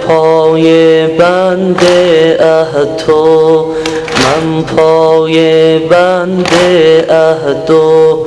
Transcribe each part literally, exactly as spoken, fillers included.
پای بند عهد و من پای بند عهد و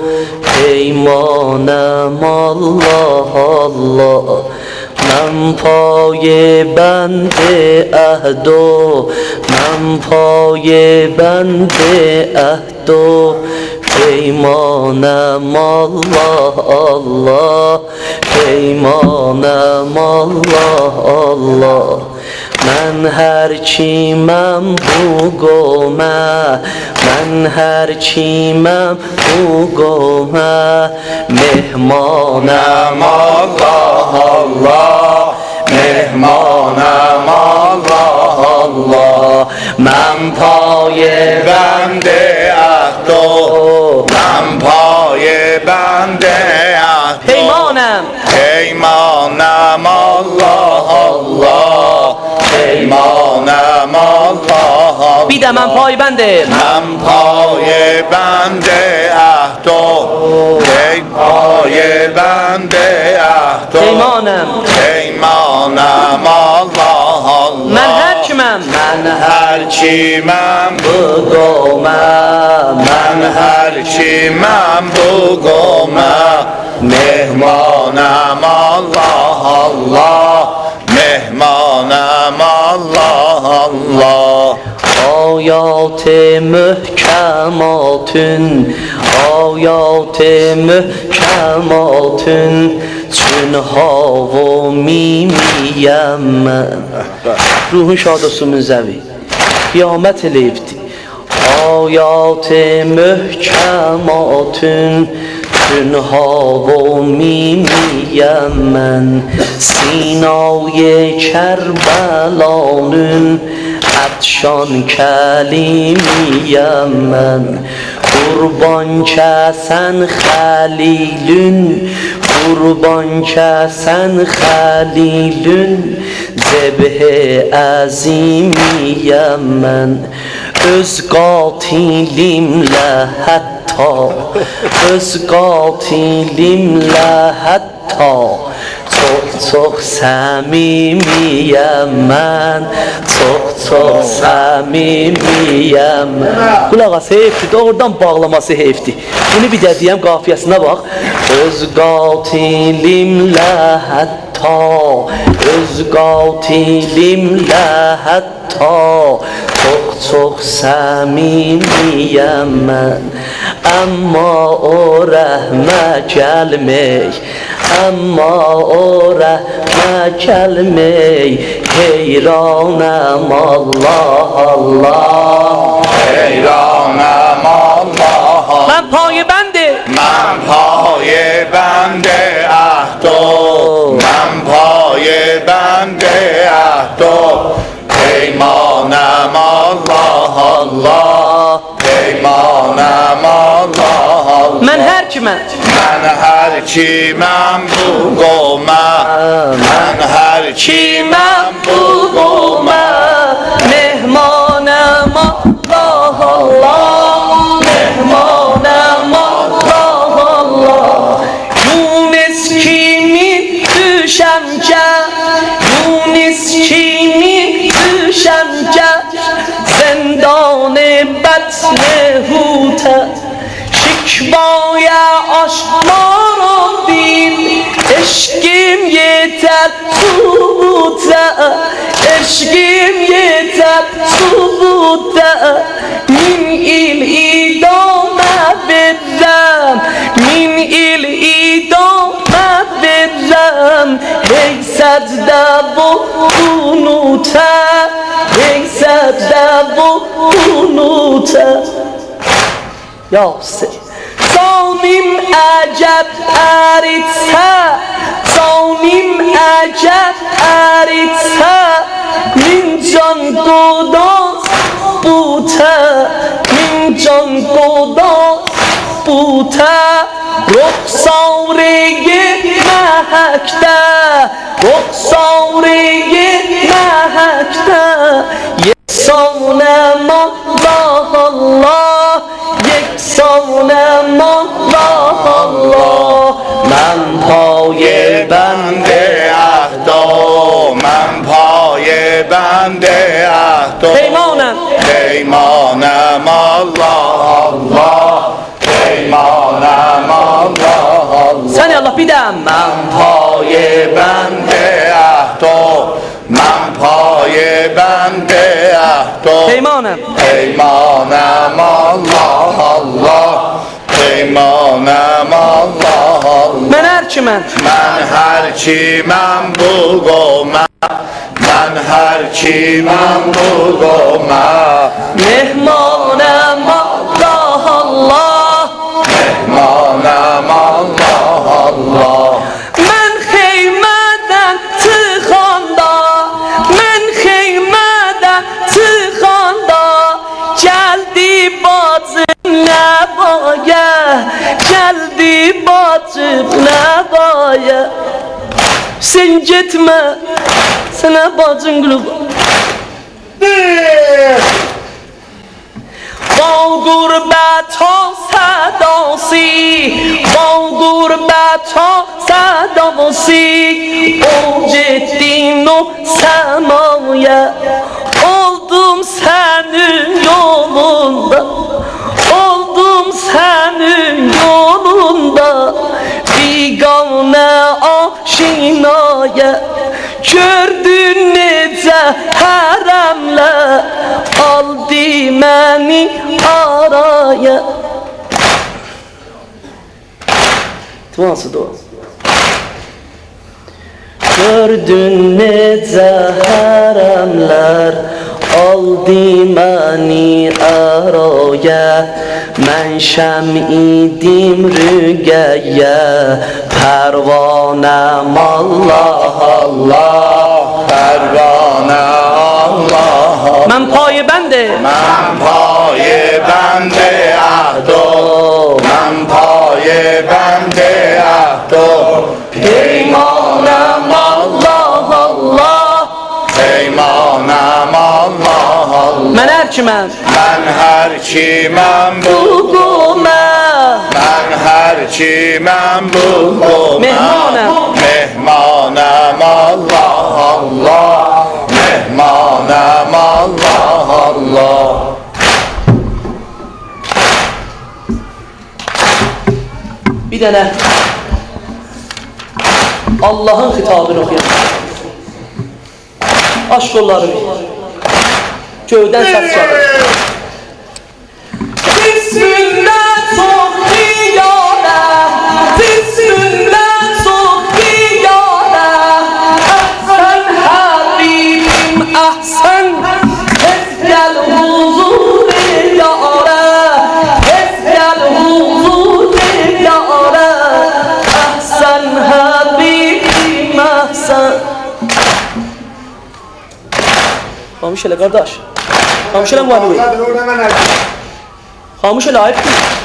پیمانم الله الله من پای بند عهد و من پای بند عهد و پیمانم الله الله پیمانم الله الله من هرچیمم بگومه من هرچیمم بگومه مهمانم الله الله مهمانم الله الله من پای بند عهد و من پای بند عهد پیمانم پیمانم الله الله پیمانم الله بیدم من پای بنده من پای بند عهد و پای بند عهد پیمانم پیمانم الله الله من هرچیمم من هرچیمم بگومم من هرچیمم بگومم مهمانم الله الله مهمانم الله الله آیات محکماتون آیات محکماتون چون ها و میمیم من روح شاد و سومن زوی قیامت لیفتی آیات محکماتون چون ها و میمیم من سینای کربلانون عطشان کلیمیم من قربان کسن خلیلون قربان کسن خلیلون ذبح عظیمیم من öz qatilimlə hətta öz qatilimlə hətta çox çox səmimiyəm mən çox çox səmimiyəm qulaq as heyfdir doğrudan bağlaması heyfdir bunu bir də deyəm qafiyəsinə bax öz qatilimlə hətta öz qatilimlə hətta çox çox səmimiyəm mən amma o rəhmə gəlmək amma o rəhmə gəlmək heyranəm Allah Allah heyranəm Allah من پای بنده من پای بند عهد و من پای بند عهد و پیمانم الله الله پیمانم الله الله من هرچیمم من هرچیمم بگومم من هرچیمم بگومم مهمانم الله الله مهمانم الله الله یونس kimi düşəmcə یونس kimi düşəmcə زندان بطن هوته شکوای آشنا بین عشقیم yeter tuta عشقیم yeter tuta min il idame bedem min il idame bedem hey sadda bu unuta hey sadda bu unuta ya Zonim acab aritsa Zonim acab aritsa Min can godas buta Min can godas buta Rukhsarege mahakta Rukhsarege mahakta Yeksanam Allah Allah Yeksanam Allah Allah من پای بند عهد و من پای بنده عهد پیمانم پیمانم الله الله پیمانم الله الله سنی الله بیدم من پای بنده عهد من پای بنده عهد پیمانم پیمانم الله الله پیمانم الله من هرچی من من هرچی من بگو من من هرچی من بگو من مهمانم الله الله مهمانم الله الله من خیمدم تو خاندا من خیمدم تو خاندا جلدی بازم نباید جلدی بازم نباید sen gitme sana bacın gülü با غربت ها صداسی با غربت ها صداسی اوج دین و سمایه oldum senin yolunda oldum senin yolunda bigane aşinaya gördün necə hərəmlər aldı məni araya Duası dua Gördün necə hərəmlər aldı məni araya Mən şəm idim rüqəyə Pərvanəm Allah Allah پروانه الله Mən payı bəndir من پای بنده عهد من پای بنده عهد پیمانم Allah Allah پیمانم الله الله Mən hər ki mən من هرچی من Bugumə من هرچی من بگم مهمانم. مهمانم الله الله مهمانم الله الله Bir dənə Allah'ın xitabını oxuyaq Aç qollarını Göydən səs çalır Bismillah çox diyarə Bismillah çox diyarə Əhsən Habibim əhsən Tez gəl huzur yarə Tez gəl huzur yarə Əhsən Habibim əhsən Xamuş elə qardaş Xamuş elə müəllim Xamuş elə ayıbdır